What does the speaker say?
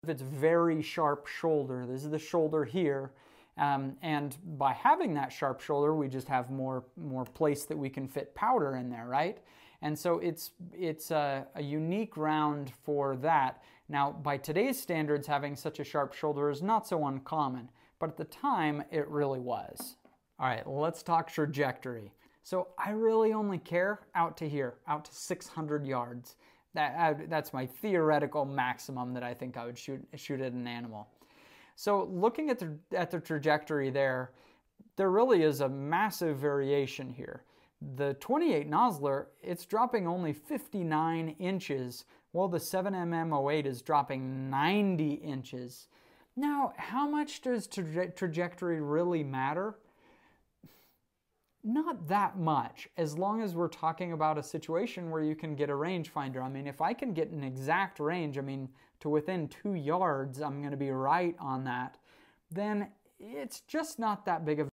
its very sharp shoulder. This is the shoulder here. And by having that sharp shoulder, we just have more place that we can fit powder in there, right? And so it's a unique round for that. Now, by today's standards, having such a sharp shoulder is not so uncommon, but at the time, it really was. All right, let's talk trajectory. So I really only care out to here, out to 600 yards. That's my theoretical maximum that I think I would shoot at an animal. So looking at the trajectory there really is a massive variation here. The 28 Nosler, it's dropping only 59 inches, while the 7mm08 is dropping 90 inches. Now, how much does trajectory really matter? Not that much, as long as we're talking about a situation where you can get a rangefinder. I mean, if I can get an exact range, I mean, to within 2 yards, I'm going to be right on that, then it's just not that big of